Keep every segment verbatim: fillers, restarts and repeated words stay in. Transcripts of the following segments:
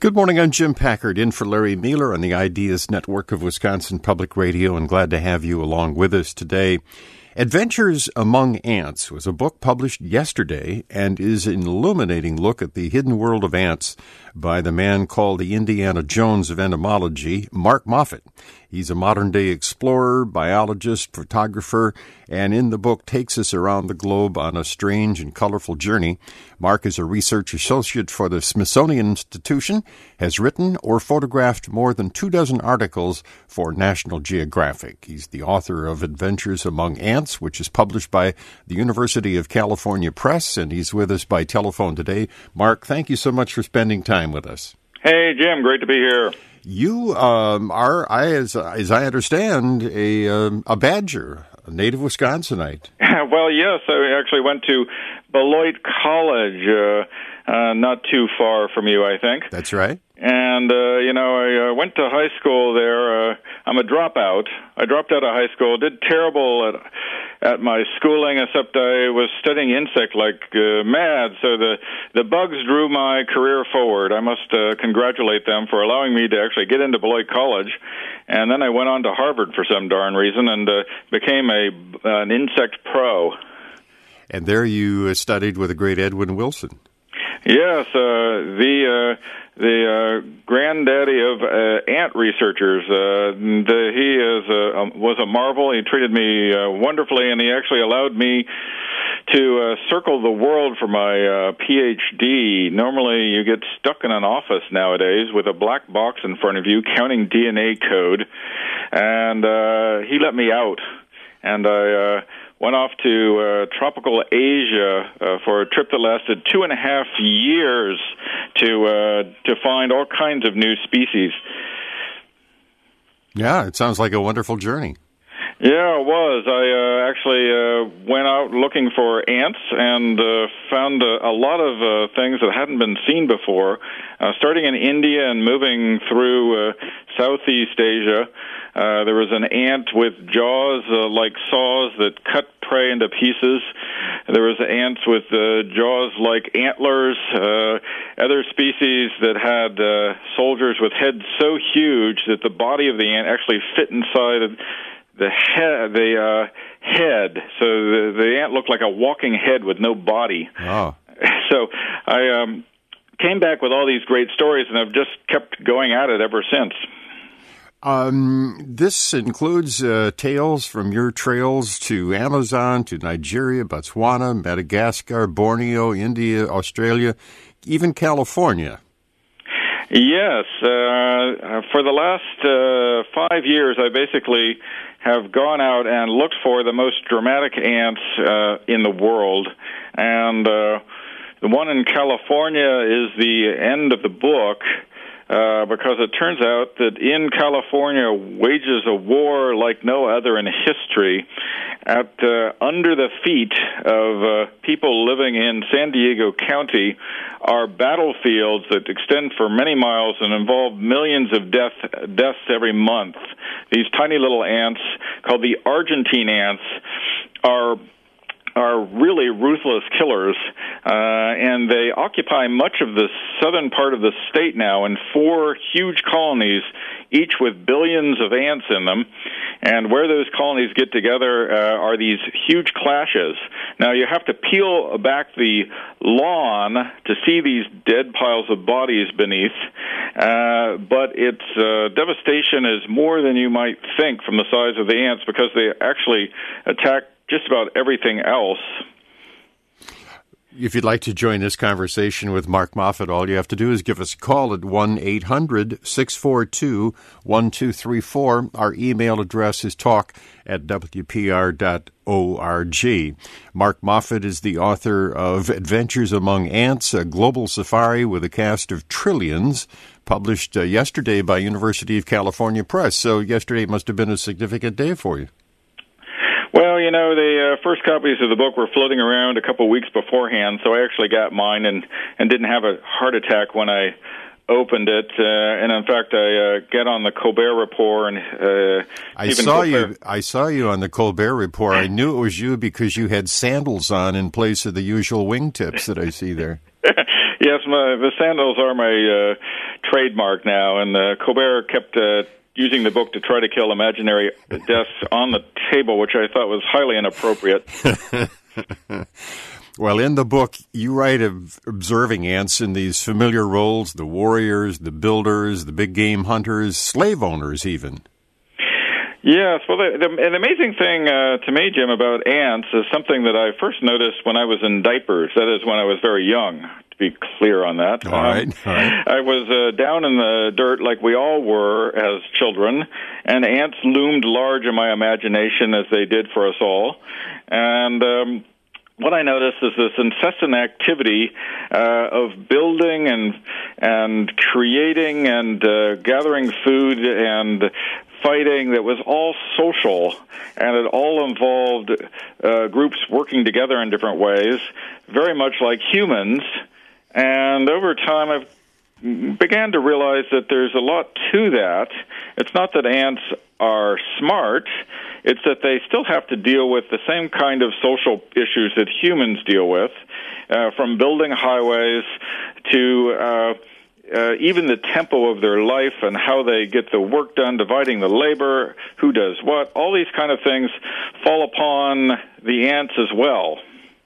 Good morning, I'm Jim Packard, in for Larry Mueller on the Ideas Network of Wisconsin Public Radio, and glad to have you along with us today. Adventures Among Ants was a book published yesterday and is an illuminating look at the hidden world of ants by the man called the Indiana Jones of entomology, Mark Moffett. He's a modern-day explorer, biologist, photographer, and in the book takes us around the globe on a strange and colorful journey. Mark is a research associate for the Smithsonian Institution, has written or photographed more than two dozen articles for National Geographic. He's the author of Adventures Among Ants, which is published by the University of California Press, and he's with us by telephone today. Mark, thank you so much for spending time with us. Hey, Jim, great to be here. You um, are, I, as, as I understand, a, um, a Badger, a native Wisconsinite. Well, yes, I actually went to Beloit College, uh, uh, not too far from you, I think. That's right. And, uh, you know, I uh, went to high school there. Uh, I'm a dropout. I dropped out of high school, did terrible at at my schooling, except I was studying insect like uh, mad, so the, the bugs drew my career forward. I must uh, congratulate them for allowing me to actually get into Beloit College. And then I went on to Harvard for some darn reason and uh, became a an insect pro. And there you uh, studied with the great Edwin Wilson. Yes, uh, the uh, the uh, granddaddy of uh, ant researchers. Uh, the, he is a, um, was a marvel. He treated me uh, wonderfully, and he actually allowed me to uh, circle the world for my uh, P H D. Normally, you get stuck in an office nowadays with a black box in front of you counting D N A code, and uh, he let me out, and I. Uh, Went off to uh, tropical Asia uh, for a trip that lasted two and a half years to uh, to find all kinds of new species. Yeah, it sounds like a wonderful journey. Yeah, it was. I uh, actually uh, went out looking for ants and uh, found a, a lot of uh, things that hadn't been seen before, uh, starting in India and moving through uh, Southeast Asia. Uh, there was an ant with jaws uh, like saws that cut prey into pieces. There was ants with uh, jaws like antlers, uh, other species that had uh, soldiers with heads so huge that the body of the ant actually fit inside of the head, the uh, head. So the, the ant looked like a walking head with no body. Oh. So I um, came back with all these great stories, and I've just kept going at it ever since. Um, this includes uh, tales from your trails to Amazon, to Nigeria, Botswana, Madagascar, Borneo, India, Australia, even California. Yes. Uh, for the last uh, five years, I basically have gone out and looked for the most dramatic ants uh, in the world. And uh, the one in California is the end of the book. Uh, because it turns out that in California wages a war like no other in history at uh, under the feet of uh, people living in San Diego County are battlefields that extend for many miles and involve millions of death, deaths every month. These tiny little ants, called the Argentine ants, are are really ruthless killers, uh, and they occupy much of the southern part of the state now in four huge colonies, each with billions of ants in them. And where those colonies get together uh, are these huge clashes. Now, you have to peel back the lawn to see these dead piles of bodies beneath, uh, but its uh, devastation is more than you might think from the size of the ants, because they actually attack just about everything else. If you'd like to join this conversation with Mark Moffett, all you have to do is give us a call at one eight hundred six four two one two three four. Our email address is talk at w p r dot org. Mark Moffett is the author of Adventures Among Ants, a global safari with a cast of trillions, published uh, yesterday by University of California Press. So yesterday must have been a significant day for you. Well, you know, the uh, first copies of the book were floating around a couple weeks beforehand, so I actually got mine and, and didn't have a heart attack when I opened it. Uh, and in fact, I uh, get on the Colbert Report and uh, I even saw Colbert. you. I saw you on the Colbert Report. I knew it was you because you had sandals on in place of the usual wingtips that I see there. Yes, my, the sandals are my uh, trademark now, and uh, Colbert kept uh, using the book to try to kill imaginary deaths on the table, which I thought was highly inappropriate. Well, in the book, you write of observing ants in these familiar roles, the warriors, the builders, the big game hunters, slave owners even. Yes, well, the, the, the amazing thing uh, to me, Jim, about ants is something that I first noticed when I was in diapers. That is, when I was very young, to be clear on that. All right, um, all right. I was uh, down in the dirt like we all were as children, and ants loomed large in my imagination, as they did for us all. And um, what I noticed is this incessant activity uh, of building and and creating and uh, gathering food and fighting that was all social, and it all involved uh, groups working together in different ways, very much like humans. And over time, I've began to realize that there's a lot to that. It's not that ants are smart, it's that they still have to deal with the same kind of social issues that humans deal with, uh, from building highways to uh, uh, even the tempo of their life and how they get the work done, dividing the labor, who does what. All these kind of things fall upon the ants as well.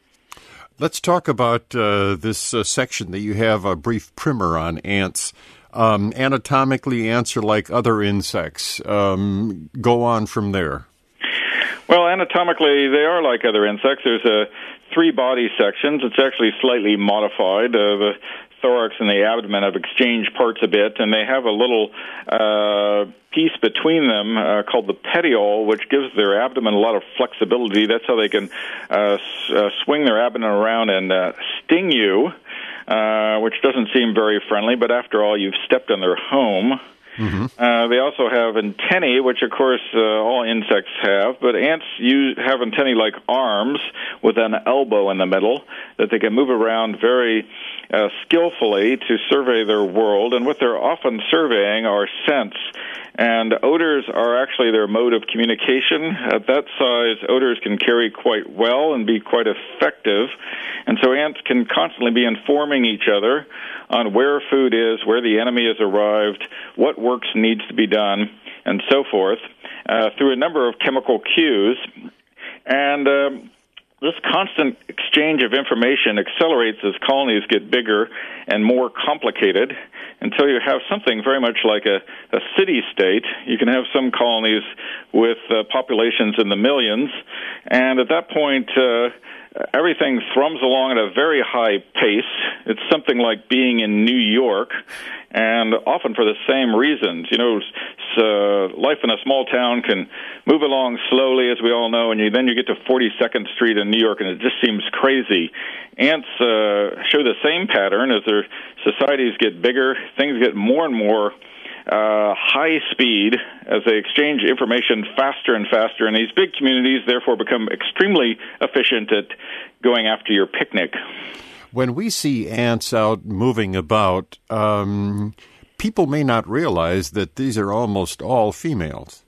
Let's talk about uh, this uh, section that you have a brief primer on ants. Um, anatomically, ants are like other insects. Um, go on from there. Well, anatomically, they are like other insects. There's a three body sections. It's actually slightly modified. Uh, the thorax and the abdomen have exchanged parts a bit, and they have a little uh, piece between them uh, called the petiole, which gives their abdomen a lot of flexibility. That's how they can uh, s- uh, swing their abdomen around and uh, sting you, uh, which doesn't seem very friendly, but after all, you've stepped on their home. Mm-hmm. Uh, they also have antennae, which, of course, uh, all insects have, but ants use, have antennae like arms with an elbow in the middle that they can move around very uh, skillfully to survey their world, and what they're often surveying are scents. And odors are actually their mode of communication. At that size, odors can carry quite well and be quite effective. And so ants can constantly be informing each other on where food is, where the enemy has arrived, what works needs to be done, and so forth, uh, through a number of chemical cues. And um, this constant exchange of information accelerates as colonies get bigger and more complicated until you have something very much like a, a city-state. You can have some colonies with uh, populations in the millions, and at that point, uh, everything thrums along at a very high pace. It's something like being in New York, and often for the same reasons. You know, uh, life in a small town can move along slowly, as we all know, and you, then you get to forty-second Street in New York, and it just seems crazy. Ants uh, show the same pattern. As their societies get bigger, things get more and more Uh, high speed as they exchange information faster and faster, and these big communities therefore become extremely efficient at going after your picnic. When we see ants out moving about, um, people may not realize that these are almost all females.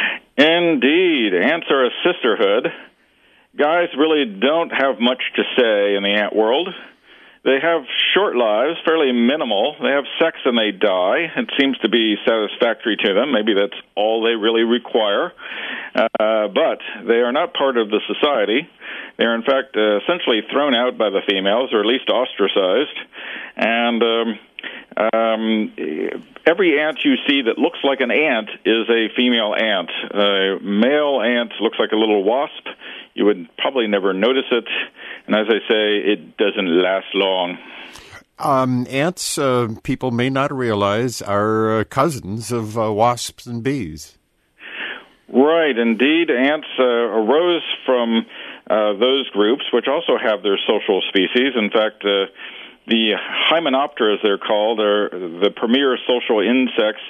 Indeed. Ants are a sisterhood. Guys really don't have much to say in the ant world. They have short lives, fairly minimal. They have sex and they die. It seems to be satisfactory to them. Maybe that's all they really require. Uh, but they are not part of the society. They are, in fact, uh, essentially thrown out by the females, or at least ostracized. And um, um, every ant you see that looks like an ant is a female ant. A male ant looks like a little wasp. You would probably never notice it. And as I say, it doesn't last long. Um, ants, uh, people may not realize, are uh, cousins of uh, wasps and bees. Right, indeed. Ants uh, arose from uh, those groups, which also have their social species. In fact, uh, the Hymenoptera, as they're called, are the premier social insects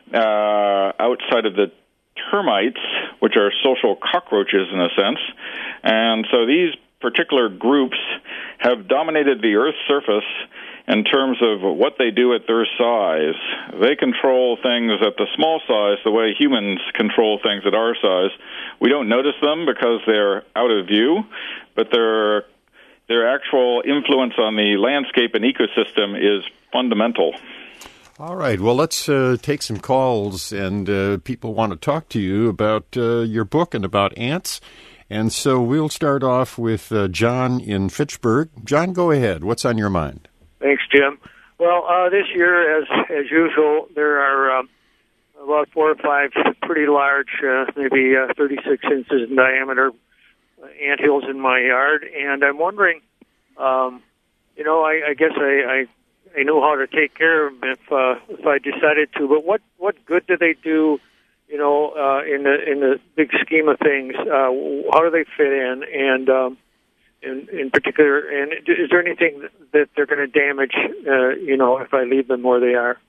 uh, outside of the termites, which are social cockroaches in a sense. And so these particular groups have dominated the Earth's surface in terms of what they do at their size. They control things at the small size the way humans control things at our size. We don't notice them because they're out of view, but they're their actual influence on the landscape and ecosystem is fundamental. All right. Well, let's uh, take some calls, and uh, people want to talk to you about uh, your book and about ants. And so we'll start off with uh, John in Fitchburg. John, go ahead. What's on your mind? Thanks, Jim. Well, uh, this year, as as usual, there are um, about four or five pretty large, uh, maybe uh, thirty-six inches in diameter, uh, anthills in my yard. And I'm wondering, um, you know, I, I guess I... I I knew how to take care of them if uh, if I decided to. But what, what good do they do? You know, uh, in the in the big scheme of things, uh, how do they fit in? And um, in in particular, and is there anything that they're going to damage? Uh, you know, if I leave them where they are.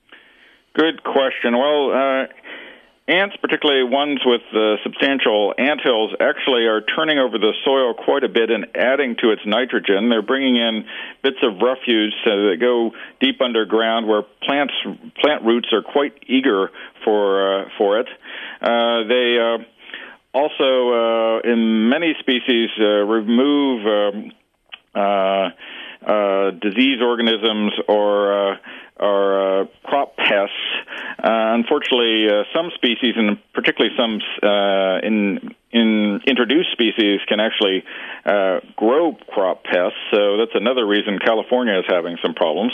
Good question. Well, uh, ants, particularly ones with uh, substantial anthills, actually are turning over the soil quite a bit and adding to its nitrogen. They're bringing in bits of refuse uh, that go deep underground, where plants plant roots are quite eager for uh, for it. Uh, they uh, also, uh, in many species, uh, remove um, uh, uh, disease organisms or uh, or uh, crop pests. Uh, unfortunately, uh, some species, and particularly some uh, in in introduced species, can actually uh, grow crop pests. So that's another reason California is having some problems.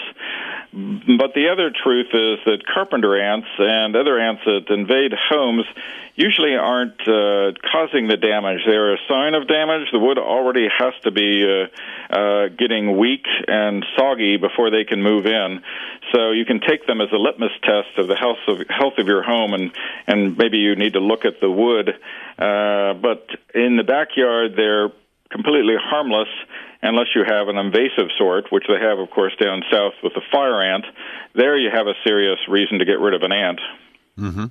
But the other truth is that carpenter ants and other ants that invade homes usually aren't uh, causing the damage. They're a sign of damage. The wood already has to be uh, uh, getting weak and soggy before they can move in. So you can take them as a litmus test of the health of, health of your home, and, and maybe you need to look at the wood. Uh, but in the backyard, they're completely harmless unless you have an invasive sort, which they have, of course, down south with the fire ant. There you have a serious reason to get rid of an ant. Mm-hmm.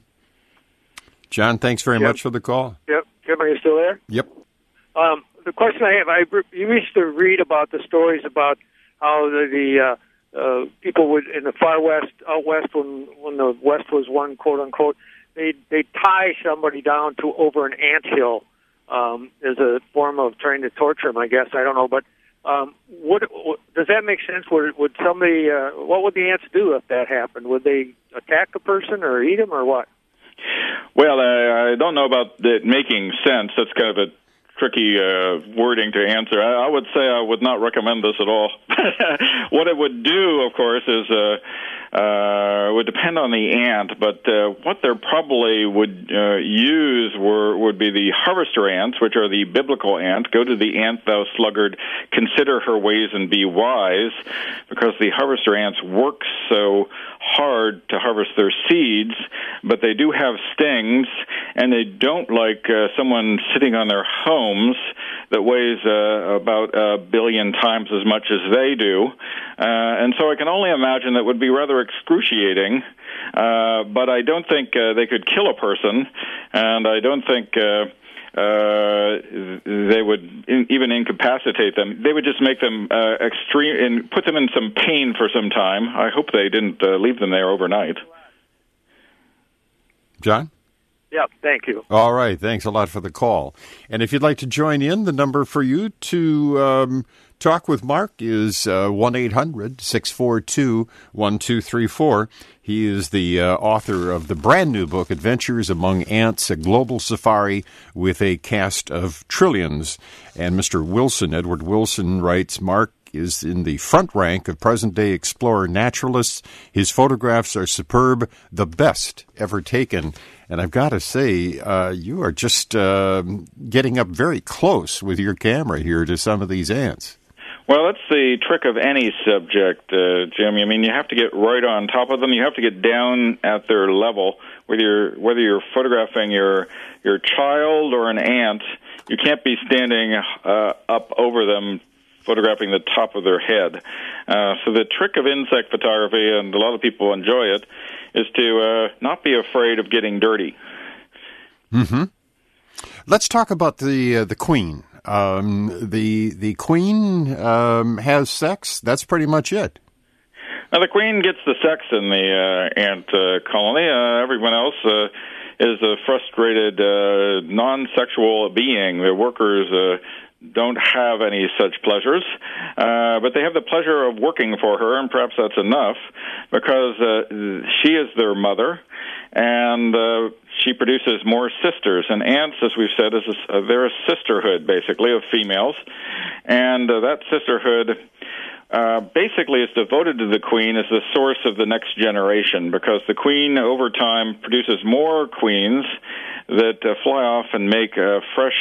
John, thanks very yep. much for the call. Yep. Jim, are you still there? Yep. Um, the question I have, I you used to read about the stories about how the, the uh, uh, people would in the far west, out west, when when the west was one, quote unquote, they they tie somebody down to over an anthill um, as a form of trying to torture them. I guess I don't know, but um, would, does that make sense? Would would somebody? Uh, what would the ants do if that happened? Would they attack a person or eat him or what? Well, uh, I don't know about it making sense. That's kind of a tricky uh, wording to answer. I, I would say I would not recommend this at all. What it would do, of course, is uh, uh, would depend on the ant, but uh, what they probably would uh, use were would be the harvester ants, which are the biblical ant. Go to the ant, thou sluggard, consider her ways and be wise, because the harvester ants work so hard to harvest their seeds, but they do have stings, and they don't like uh, someone sitting on their homes that weighs uh, about a billion times as much as they do. Uh, and so I can only imagine that would be rather excruciating, uh, but I don't think uh, they could kill a person, and I don't think uh, uh, they would in, even incapacitate them. They would just make them uh, extreme and put them in some pain for some time. I hope they didn't uh, leave them there overnight. John? Yep, thank you. All right, thanks a lot for the call. And if you'd like to join in, the number for you to um, talk with Mark is uh, one eight hundred six four two one two three four. He is the uh, author of the brand new book, Adventures Among Ants, a global safari with a cast of trillions. And Mister Wilson, Edward Wilson, writes, Mark is in the front rank of present-day explorer naturalists. His photographs are superb, the best ever taken. And I've got to say, uh, you are just uh, getting up very close with your camera here to some of these ants. Well, that's the trick of any subject, uh, Jim. I mean, you have to get right on top of them. You have to get down at their level. Whether you're whether you're photographing your your child or an ant, you can't be standing uh, up over them, photographing the top of their head. Uh, so the trick of insect photography, and a lot of people enjoy it, is to uh, not be afraid of getting dirty. Mm-hmm. Let's talk about the uh, the queen. Um, the the queen um, has sex. That's pretty much it. Now, the queen gets the sex in the uh, ant uh, colony. Uh, everyone else uh, is a frustrated, uh, non-sexual being. The workers uh, don't have any such pleasures, uh, but they have the pleasure of working for her, and perhaps that's enough, because uh, she is their mother, and uh, she produces more sisters. And ants, as we've said, is a, uh, they're a sisterhood, basically, of females, and uh, that sisterhood uh, basically is devoted to the queen as the source of the next generation, because the queen, over time, produces more queens that uh, fly off and make uh, fresh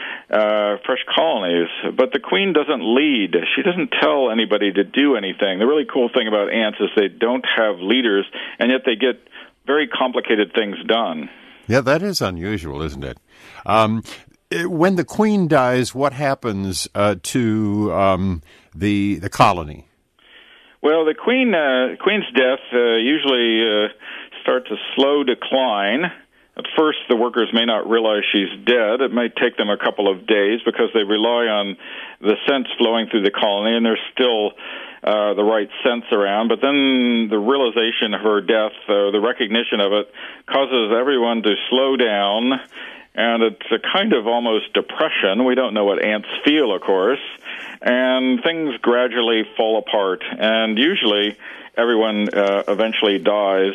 uh, fresh colonies. But the queen doesn't lead. She doesn't tell anybody to do anything. The really cool thing about ants is they don't have leaders, and yet they get very complicated things done. Yeah, that is unusual, isn't it? Um, when the queen dies, what happens uh, to um, the the colony? Well, the queen uh, queen's death uh, usually uh, starts a slow decline. At first, the workers may not realize she's dead. It might take them a couple of days because they rely on the scents flowing through the colony, and there's still uh, the right scents around. But then the realization of her death, uh, the recognition of it, causes everyone to slow down, and it's a kind of almost depression. We don't know what ants feel, of course, and things gradually fall apart, and usually everyone uh, eventually dies.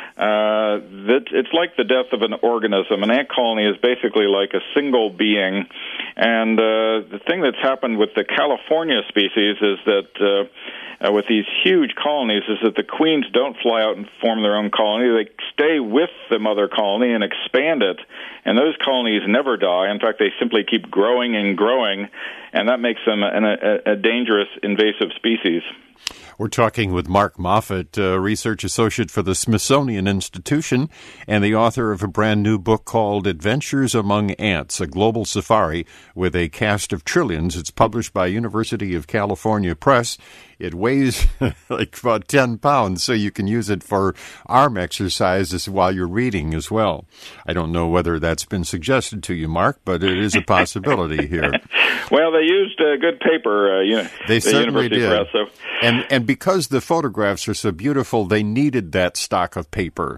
Uh, that it's like the death of an organism. An ant colony is basically like a single being, and uh, the thing that's happened with the California species is that uh, uh, with these huge colonies is that the queens don't fly out and form their own colony. They stay with the mother colony and expand it, and those colonies never die. In fact, they simply keep growing and growing, and that makes them an, a, a dangerous invasive species. We're talking with Mark Moffett, uh, research associate for the Smithsonian Institution and the author of a brand new book called Adventures Among Ants, a global safari with a cast of trillions. It's published by University of California Press. It weighs like about ten pounds, so you can use it for arm exercises while you're reading as well. I don't know whether that's been suggested to you, Mark, but it is a possibility here. Well, they used uh, good paper, uh, you know, they the certainly University did. Press. So. And, and because the photographs are so beautiful, they needed that stock of paper.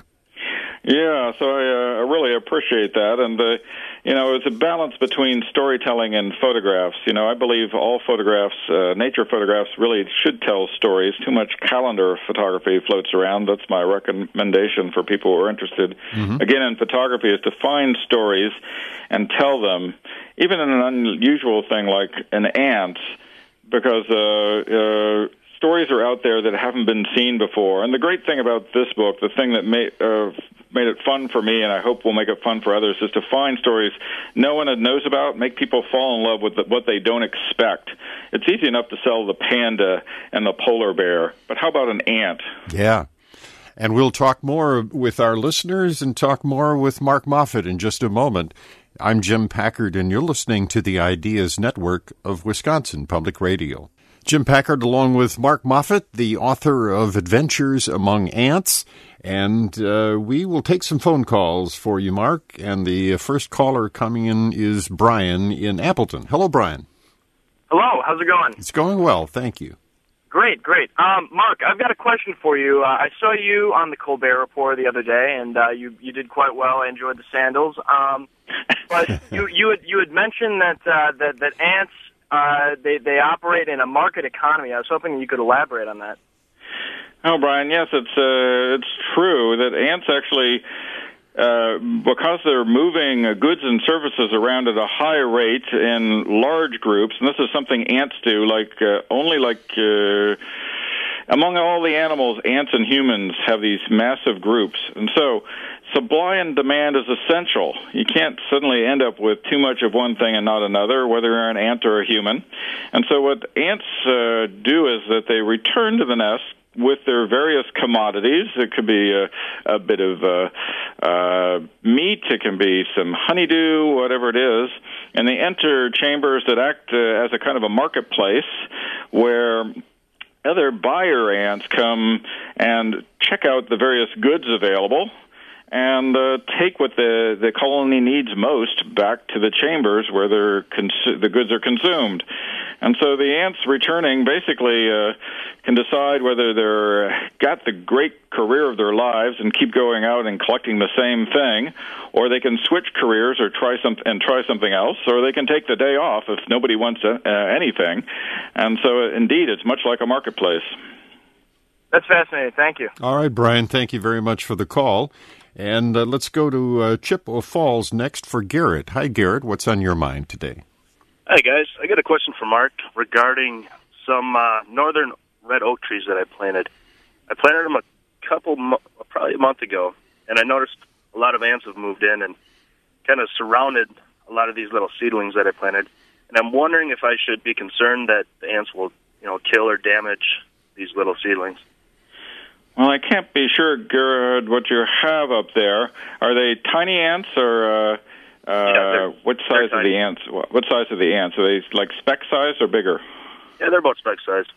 Yeah, so I, uh, I really appreciate that. And, uh, you know, it's a balance between storytelling and photographs. You know, I believe all photographs, uh, nature photographs, really should tell stories. Too much calendar photography floats around. That's my recommendation for people who are interested. Mm-hmm. Again, in photography, is to find stories and tell them, even in an unusual thing like an ant, because uh, uh, stories are out there that haven't been seen before. And the great thing about this book, the thing that made, uh, made it fun for me, and I hope will make it fun for others, is to find stories no one knows about, make people fall in love with the, what they don't expect. It's easy enough to sell the panda and the polar bear, but how about an ant? Yeah. And we'll talk more with our listeners and talk more with Mark Moffett in just a moment. I'm Jim Packard, and you're listening to the Ideas Network of Wisconsin Public Radio. Jim Packard, along with Mark Moffett, the author of Adventures Among Ants, and uh, we will take some phone calls for you, Mark. And the first caller coming in is Brian in Appleton. Hello, Brian. Hello, how's it going? It's going well, thank you. Great, great. Um, Mark, I've got a question for you. Uh, I saw you on the Colbert Report the other day, and uh, you you did quite well. I enjoyed the sandals. Um, but you you had you had mentioned that uh, that that ants uh, they they operate in a market economy. I was hoping you could elaborate on that. Oh, Brian, yes, it's uh, it's true that ants actually. Uh, because they're moving uh, goods and services around at a high rate in large groups, and this is something ants do, like uh, only like uh, among all the animals, ants and humans have these massive groups, and so supply and demand is essential. You can't suddenly end up with too much of one thing and not another, whether you're an ant or a human. And so what ants uh, do is that they return to the nest with their various commodities. It could be a, a bit of uh, uh, meat, it can be some honeydew, whatever it is, and they enter chambers that act uh, as a kind of a marketplace where other buyer ants come and check out the various goods available, and uh, take what the, the colony needs most back to the chambers where they're cons- the goods are consumed. And so the ants returning basically uh, can decide whether they're got the great career of their lives and keep going out and collecting the same thing, or they can switch careers or try some and try something else, or they can take the day off if nobody wants uh, anything. And so, uh, indeed, it's much like a marketplace. That's fascinating. Thank you. All right, Brian, thank you very much for the call. And uh, let's go to uh, Chippewa Falls next for Garrett. Hi, Garrett. What's on your mind today? Hi, guys. I got a question for Mark regarding some uh, northern red oak trees that I planted. I planted them a couple, mo- probably a month ago, and I noticed a lot of ants have moved in and kind of surrounded a lot of these little seedlings that I planted. And I'm wondering if I should be concerned that the ants will, you know, kill or damage these little seedlings. Well, I can't be sure, Garrett, what you have up there. Are they tiny ants or uh, uh, yeah, what size are the ants? What size are the ants? Are they like speck size or bigger? Yeah, they're about speck size.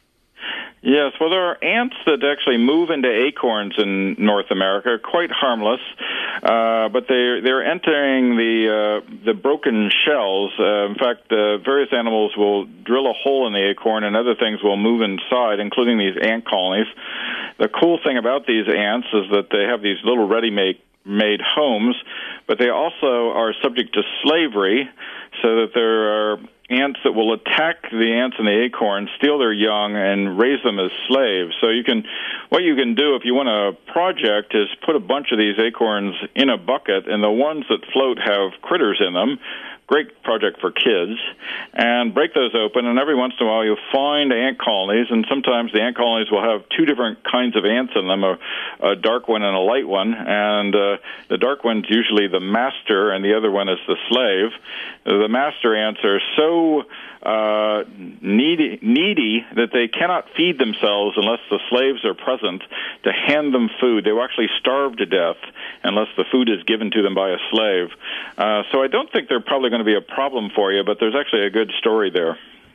Yes, well, there are ants that actually move into acorns in North America, quite harmless, uh, but they they're entering the uh, the broken shells. Uh, in fact, uh, various animals will drill a hole in the acorn, and other things will move inside, including these ant colonies. The cool thing about these ants is that they have these little ready-made made homes, but they also are subject to slavery, so that there are ants that will attack the ants in the acorn, steal their young, and raise them as slaves. So you can, what you can do if you want a project is put a bunch of these acorns in a bucket, and the ones that float have critters in them. Great project for kids, and break those open, and every once in a while you'll find ant colonies, and sometimes the ant colonies will have two different kinds of ants in them, a, a dark one and a light one, and uh, the dark one's usually the master, and the other one is the slave. The master ants are so uh, needy, needy that they cannot feed themselves unless the slaves are present to hand them food. They will actually starve to death unless the food is given to them by a slave. Uh, so I don't think they're probably going to be a problem for you, but there's actually a good story there.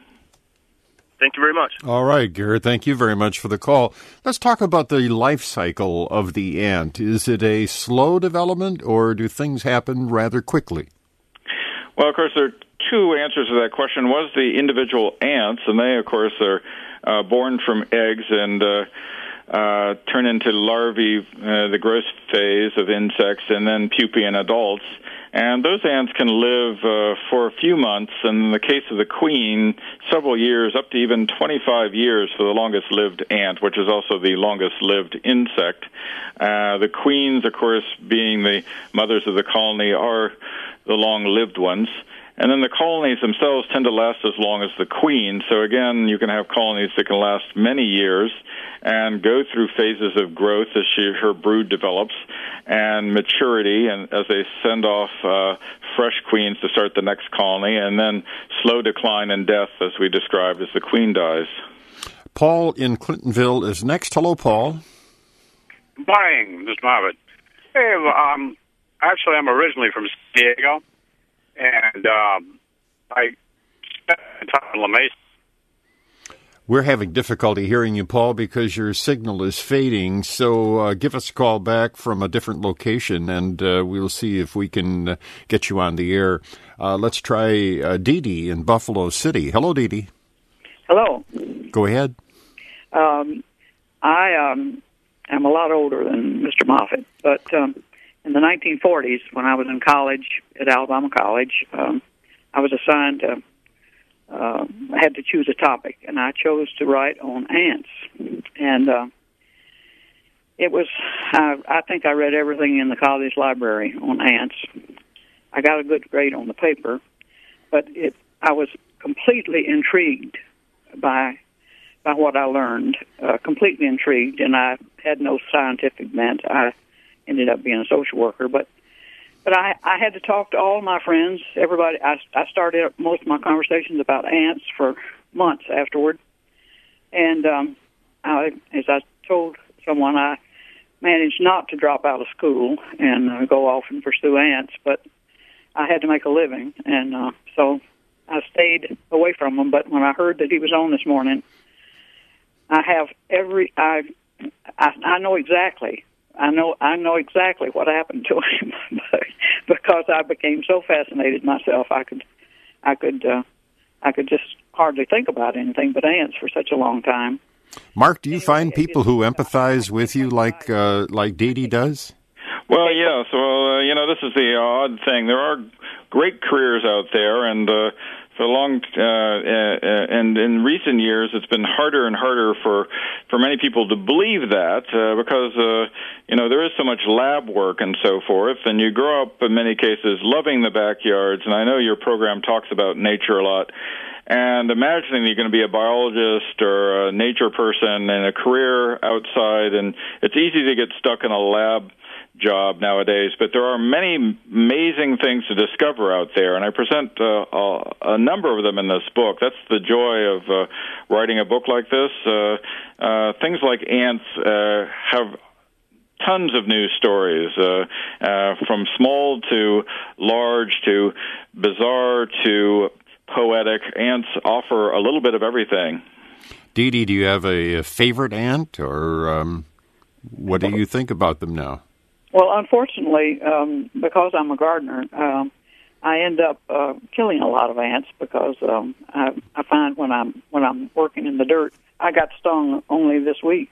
Thank you very much. All right, Garrett, thank you very much for the call. Let's talk about the life cycle of the ant. Is it a slow development, or do things happen rather quickly? Well, of course, there are two answers to that question. One is the individual ants, and they, of course, are uh, born from eggs and uh, uh, turn into larvae, uh, the growth phase of insects, and then pupae in adults. And those ants can live uh, for a few months, and in the case of the queen, several years, up to even twenty-five years for the longest-lived ant, which is also the longest-lived insect. Uh, the queens, of course, being the mothers of the colony, are the long-lived ones. And then the colonies themselves tend to last as long as the queen. So again, you can have colonies that can last many years and go through phases of growth as she, her brood develops, and maturity, and as they send off uh, fresh queens to start the next colony, and then slow decline and death, as we described, as the queen dies. Paul in Clintonville is next. Hello, Paul. Good morning, Mister Marvitt. Hey, um, actually, I'm originally from San Diego. And um, I spent time in La Mesa. We're having difficulty hearing you, Paul, because your signal is fading. So uh, give us a call back from a different location, and uh, we'll see if we can uh, get you on the air. Uh, let's try uh, Dee Dee in Buffalo City. Hello, Dee Dee. Hello. Go ahead. Um, I um, am a lot older than Mister Moffitt, but um, in the nineteen forties, when I was in college at Alabama College, um, I was assigned to, uh, I had to choose a topic, and I chose to write on ants. And uh, it was, I, I think I read everything in the college library on ants. I got a good grade on the paper, but it, I was completely intrigued by by what I learned, uh, completely intrigued, and I had no scientific bent. I ended up being a social worker, but but I, I had to talk to all my friends, everybody. I, I started most of my conversations about ants for months afterward, and um, I, as I told someone, I managed not to drop out of school and uh, go off and pursue ants, but I had to make a living, and uh, so I stayed away from them. But when I heard that he was on this morning, I have every I I, I know exactly I know I know exactly what happened to him because I became so fascinated myself. I could I could uh, I could just hardly think about anything but ants for such a long time. Mark, do you find people who empathize with you like uh, like Dee Dee does? Well, yes. Well, uh, you know, this is the odd thing. There are great careers out there, and uh, for long, uh, uh, and in recent years, it's been harder and harder for for many people to believe that uh, because uh, you know there is so much lab work and so forth, and you grow up in many cases loving the backyards. And I know your program talks about nature a lot. And imagining you're going to be a biologist or a nature person and a career outside, and it's easy to get stuck in a lab job nowadays, but there are many amazing things to discover out there, and I present uh, a, a number of them in this book. That's the joy of uh, writing a book like this. Uh, uh, things like ants uh, have tons of news stories, uh, uh, from small to large to bizarre to poetic. Ants offer a little bit of everything. Dee Dee, do you have a, a favorite ant, or um, what do you think about them now? Well, unfortunately, um, because I'm a gardener, um, I end up uh, killing a lot of ants because um, I, I find when I'm when I'm working in the dirt, I got stung only this week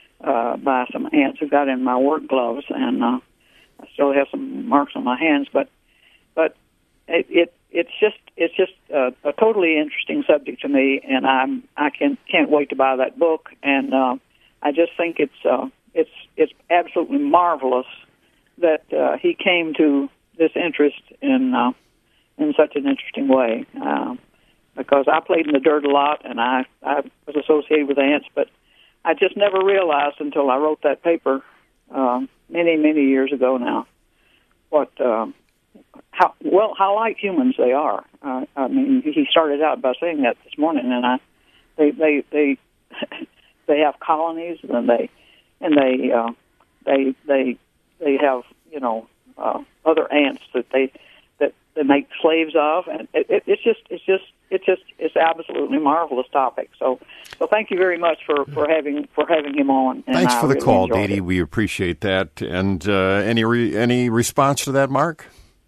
uh, by some ants who got in my work gloves, and uh, I still have some marks on my hands. But but it, it it's just it's just a, a totally interesting subject to me, and I'm I can can't wait to buy that book. And uh, I just think it's uh, it's it's absolutely marvelous that uh, he came to this interest in uh, in such an interesting way. Uh, because I played in the dirt a lot, and I I was associated with ants, but I just never realized until I wrote that paper uh, many many years ago now what. Uh, How well how like humans they are. Uh, I mean, he started out by saying that this morning, and I, they they they they have colonies, and they and they uh, they they they have you know uh, other ants that they that they make slaves of, and it, it, it's just it's just it's just it's absolutely marvelous topic. So so thank you very much for, for having for having him on. And Thanks I for the really call, Dee Dee. it. We appreciate that. And uh, any re- any response to that, Mark?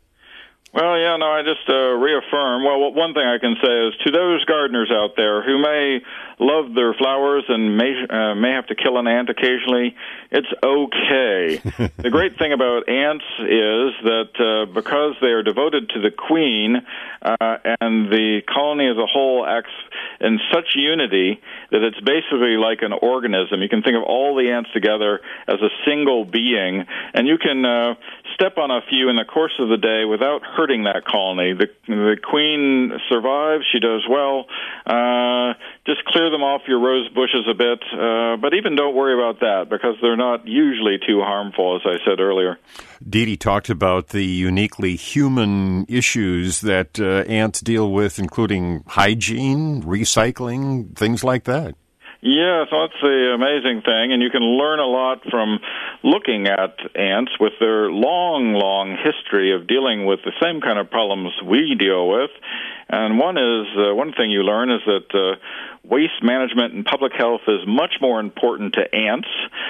Well, yeah, no, I just uh, reaffirm. Well, one thing I can say is to those gardeners out there who may love their flowers and may uh, may have to kill an ant occasionally, it's okay. The great thing about ants is that uh, because they are devoted to the queen uh, and the colony as a whole acts in such unity that it's basically like an organism. You can think of all the ants together as a single being, and you can uh, step on a few in the course of the day without hurting that colony. The the queen survives; she does well. Uh, just clear them off your rose bushes a bit, uh, but even don't worry about that because they're not usually too harmful, as I said earlier. Dee Dee talked about the uniquely human issues that uh, ants deal with, including hygiene, recycling, things like that. Yeah, so that's the amazing thing, and you can learn a lot from looking at ants with their long, long history of dealing with the same kind of problems we deal with. And one is uh, one thing you learn is that uh, waste management and public health is much more important to ants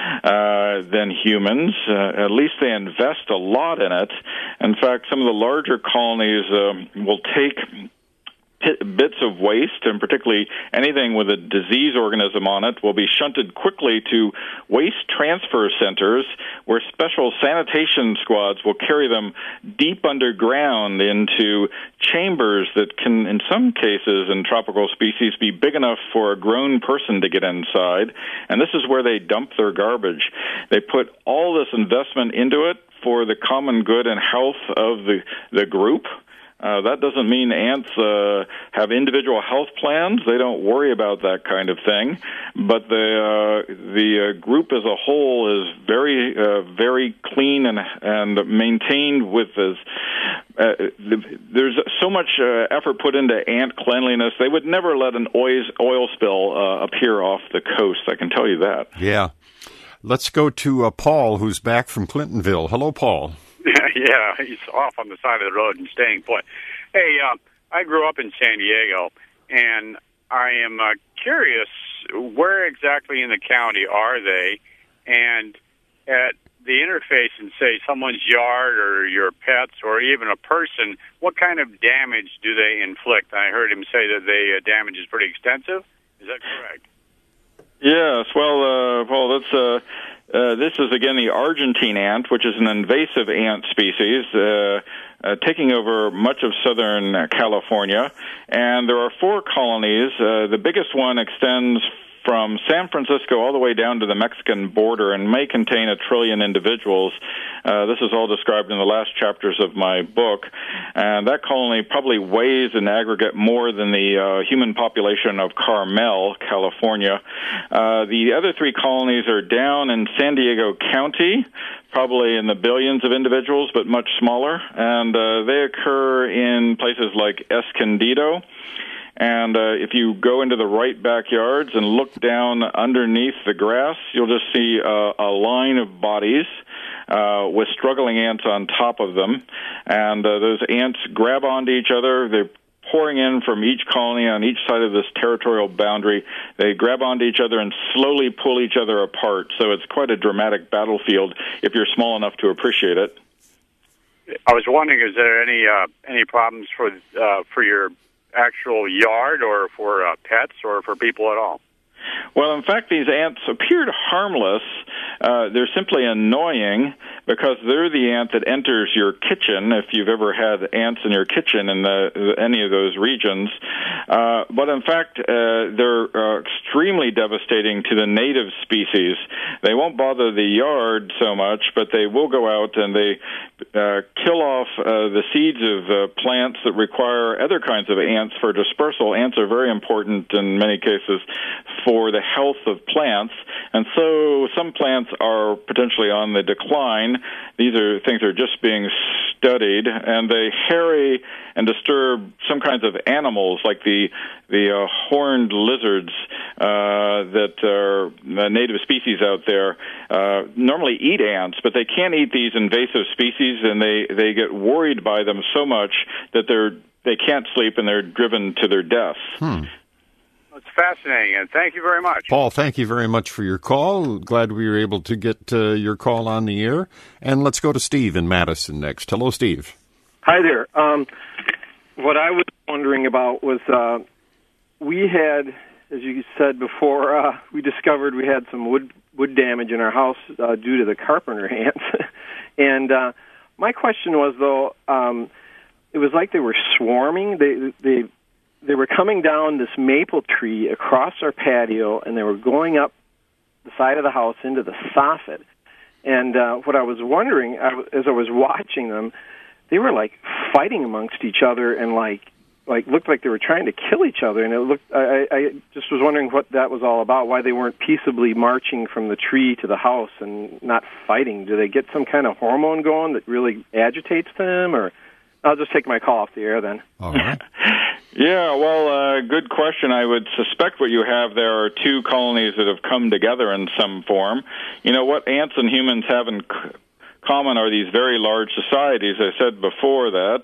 uh, than humans. Uh, at least they invest a lot in it. In fact, some of the larger colonies uh, will take bits of waste, and particularly anything with a disease organism on it, will be shunted quickly to waste transfer centers where special sanitation squads will carry them deep underground into chambers that can, in some cases in tropical species, be big enough for a grown person to get inside. And this is where they dump their garbage. They put all this investment into it for the common good and health of the, the group. Uh, that doesn't mean ants uh, have individual health plans. They don't worry about that kind of thing. But the uh, the uh, group as a whole is very uh, very clean and and maintained with this. Uh, there's so much uh, effort put into ant cleanliness. They would never let an oil oil spill uh, appear off the coast. I can tell you that. Yeah. Let's go to uh, Paul, who's back from Clintonville. Hello, Paul. Yeah, he's off on the side of the road and staying put. Hey, uh, I grew up in San Diego, and I am uh, curious, where exactly in the county are they? And at the interface in, say, someone's yard or your pets or even a person, what kind of damage do they inflict? I heard him say that the uh, damage is pretty extensive. Is that correct? Yes. Well, uh, Paul, that's uh, uh, this is again the Argentine ant, which is an invasive ant species. Uh, Uh, taking over much of southern uh, California, and there are four colonies. Uh, the biggest one extends from San Francisco all the way down to the Mexican border and may contain a trillion individuals. Uh, this is all described in the last chapters of my book, and that colony probably weighs in aggregate more than the uh, human population of Carmel, California. Uh, the other three colonies are down in San Diego County, probably in the billions of individuals, but much smaller, and uh, they occur in places like Escondido. And uh, if you go into the right backyards and look down underneath the grass, you'll just see uh, a line of bodies uh, with struggling ants on top of them. And uh, those ants grab onto each other. They're pouring in from each colony on each side of this territorial boundary. They grab onto each other and slowly pull each other apart. So it's quite a dramatic battlefield if you're small enough to appreciate it. I was wondering, is there any uh, any problems for uh, for your actual yard or for uh, pets or for people at all? Well, in fact, these ants appeared harmless. Uh, they're simply annoying because they're the ant that enters your kitchen, if you've ever had ants in your kitchen in the, any of those regions. Uh, but in fact, uh, they're uh, extremely devastating to the native species. They won't bother the yard so much, but they will go out and they uh, kill off uh, the seeds of uh, plants that require other kinds of ants for dispersal. Ants are very important in many cases for the health of plants, and so some plants are potentially on the decline. These are things that are just being studied, and they harry and disturb some kinds of animals, like the the uh, horned lizards uh, that are uh, native species out there. Uh, normally eat ants, but they can't eat these invasive species, and they, they get worried by them so much that they're they can't sleep and they're driven to their deaths. Hmm. It's fascinating, and thank you very much. Paul, thank you very much for your call. Glad we were able to get uh, your call on the air. And let's go to Steve in Madison next. Hello, Steve. Hi there. Um, what I was wondering about was uh, we had, as you said before, uh, we discovered we had some wood wood damage in our house uh, due to the carpenter ants. and uh, my question was, though, um, it was like they were swarming. They they They were coming down this maple tree across our patio, and they were going up the side of the house into the soffit. And uh, what I was wondering, I, as I was watching them, they were like fighting amongst each other, and like like looked like they were trying to kill each other. And it looked, I, I just was wondering what that was all about. Why they weren't peaceably marching from the tree to the house and not fighting? Do they get some kind of hormone going that really agitates them, or? I'll just take my call off the air then. All right. Yeah, well, uh, good question. I would suspect what you have there are two colonies that have come together in some form. You know, what ants and humans have in c- common are these very large societies. I said before that.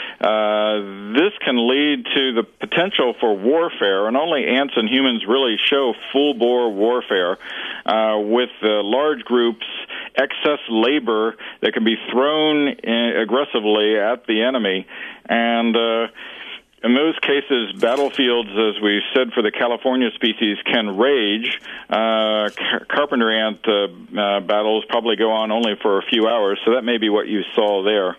Uh, this can lead to the potential for warfare, and only ants and humans really show full-bore warfare uh, with uh, large groups, excess labor that can be thrown in aggressively at the enemy. And uh, in those cases, battlefields, as we said for the California species, can rage. Uh, car- carpenter ant uh, uh, battles probably go on only for a few hours, so that may be what you saw there.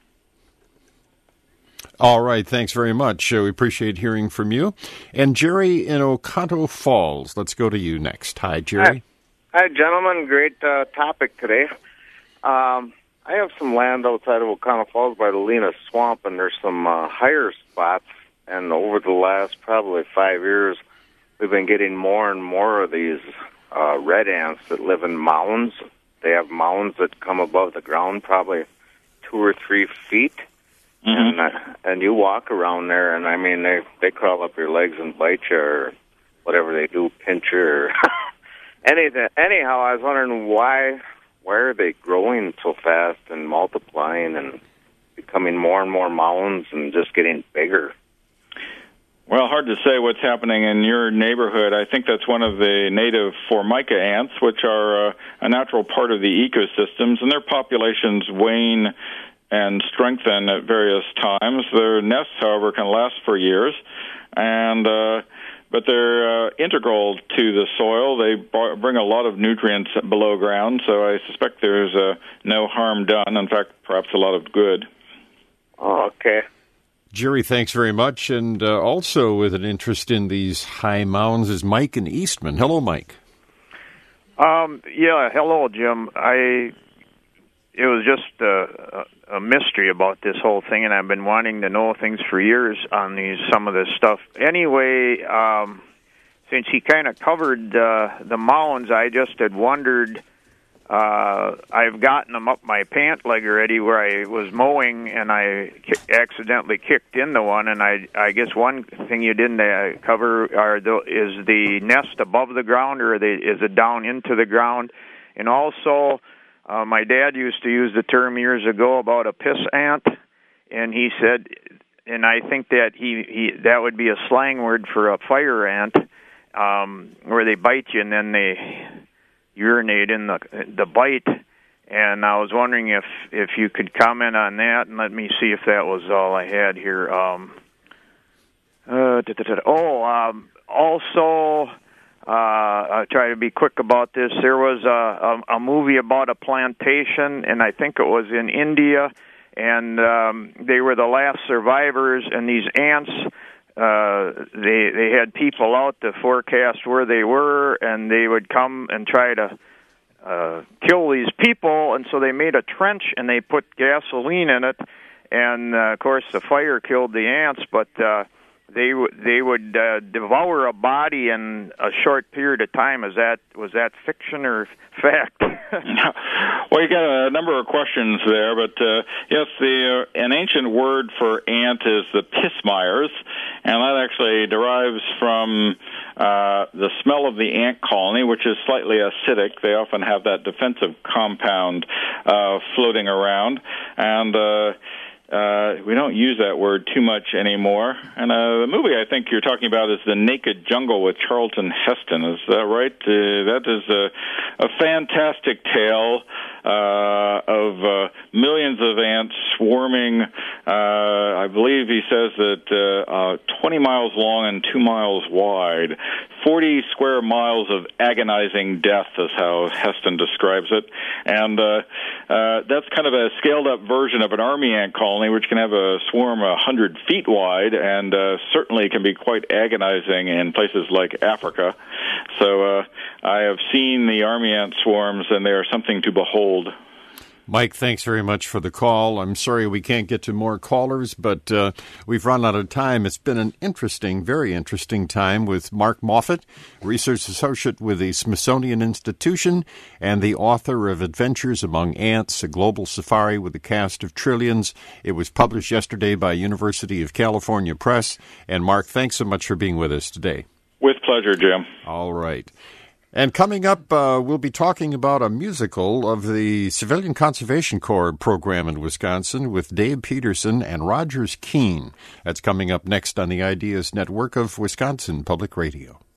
All right, thanks very much. Uh, we appreciate hearing from you. And Jerry in Oconto Falls, let's go to you next. Hi, Jerry. Hi, Hi gentlemen. Great uh, topic today. Um, I have some land outside of Oconto Falls by the Lena Swamp, and there's some uh, higher spots. And over the last probably five years, we've been getting more and more of these uh, red ants that live in mounds. They have mounds that come above the ground, probably two or three feet. Mm-hmm. And uh, and you walk around there, and I mean, they they crawl up your legs and bite you, or whatever they do, pinch you, or anything. Anyhow, I was wondering why why are they growing so fast and multiplying and becoming more and more mounds and just getting bigger? Well, hard to say what's happening in your neighborhood. I think that's one of the native Formica ants, which are uh, a natural part of the ecosystems, and their populations wane and strengthen at various times. Their nests, however, can last for years, and uh, but they're uh, integral to the soil. They b- bring a lot of nutrients below ground, so I suspect there's uh, no harm done. In fact, perhaps a lot of good. Oh, okay. Jerry, thanks very much. And uh, also with an interest in these high mounds is Mike in Eastman. Hello, Mike. Um, yeah, hello, Jim. I it was just a, a mystery about this whole thing, and I've been wanting to know things for years on these some of this stuff. Anyway, um, since he kind of covered uh, the mounds, I just had wondered. Uh, I've gotten them up my pant leg already where I was mowing and I ki- accidentally kicked into one, and I I guess one thing you didn't uh, cover are the, is the nest above the ground, or they, is it down into the ground? And also, uh, my dad used to use the term years ago about a piss ant, and he said, and I think that he, he that would be a slang word for a fire ant, um, where they bite you and then they urinate in the the bite, and I was wondering if if you could comment on that, and let me see if that was all I had here. Um, uh, da, da, da, oh, um, also, uh, I'll try to be quick about this. There was a, a, a movie about a plantation, and I think it was in India, and um, they were the last survivors, and these ants. Uh, they they had people out to forecast where they were, and they would come and try to uh, kill these people. And so they made a trench and they put gasoline in it, and uh, of course the fire killed the ants. But uh, they w- they would uh, devour a body in a short period of time. Is that was that fiction or fact? Well, you got a number of questions there, but uh, yes, the uh, an ancient word for ant is the pismires, and that actually derives from uh, the smell of the ant colony, which is slightly acidic. They often have that defensive compound uh, floating around, and uh, Uh, we don't use that word too much anymore. And uh, the movie I think you're talking about is The Naked Jungle with Charlton Heston. Is that right? Uh, that is a, a fantastic tale uh, of uh, millions of ants swarming. Uh, I believe he says that uh, uh, twenty miles long and two miles wide. forty square miles of agonizing death is how Heston describes it. And uh, uh, that's kind of a scaled-up version of an army ant colony, which can have a swarm one hundred feet wide and uh, certainly can be quite agonizing in places like Africa. So uh, I have seen the army ant swarms, and they are something to behold. Mike, thanks very much for the call. I'm sorry we can't get to more callers, but uh, we've run out of time. It's been an interesting, very interesting time with Mark Moffett, Research Associate with the Smithsonian Institution and the author of Adventures Among Ants, a Global Safari with a Cast of Trillions. It was published yesterday by University of California Press. And Mark, thanks so much for being with us today. With pleasure, Jim. All right. And coming up, uh, we'll be talking about a musical of the Civilian Conservation Corps program in Wisconsin with Dave Peterson and Rogers Keene. That's coming up next on the Ideas Network of Wisconsin Public Radio.